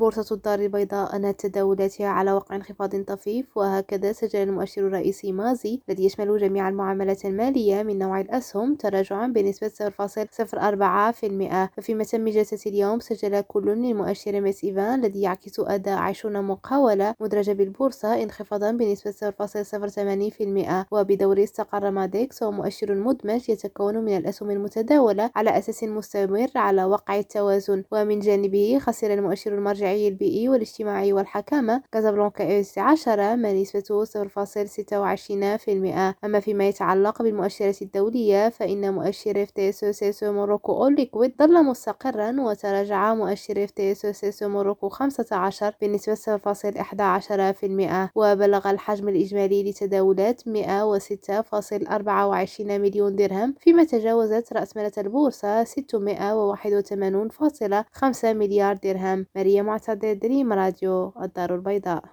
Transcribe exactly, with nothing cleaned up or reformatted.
بورصة الدار البيضاء أنهت تداولاتها على وقع انخفاض طفيف، وهكذا سجل المؤشر الرئيسي مازي الذي يشمل جميع المعاملات المالية من نوع الأسهم تراجعا بنسبة صفر فاصل صفر أربعة بالمئة. ففيما تم جلسة اليوم سجل كل من مؤشر ميسيفان الذي يعكس أداء عشرين مقاولة مدرجة بالبورصة انخفاضا بنسبة صفر فاصل صفر ثمانين بالمئة، وبدوره استقر ماديكس، وهو مؤشر مدمج يتكون من الأسهم المتداولة على أساس مستمر على وقع التوازن. ومن جانبه خسر المؤشر المرجعي البيئي والاجتماعي والحكامة كازابلانكا إس عشرة ما نسبته صفر فاصل ستة وعشرين بالمئة. أما فيما يتعلق بالمؤشرات الدولية فإن مؤشر اف تي اس سيسو موروكو أول ليكويد ظل مستقرا، وتراجع مؤشر اف تي اس سيسو موروكو خمسة عشر بنسبة صفر فاصل واحد عشر بالمئة. وبلغ الحجم الإجمالي لتداولات مئة وستة فاصل أربعة وعشرين مليون درهم، فيما تجاوزت رأسمالة البورصة ستمئة وواحد وثمانين فاصل خمسة مليار درهم. مريم معتضد، دريم راديو، الدار البيضاء.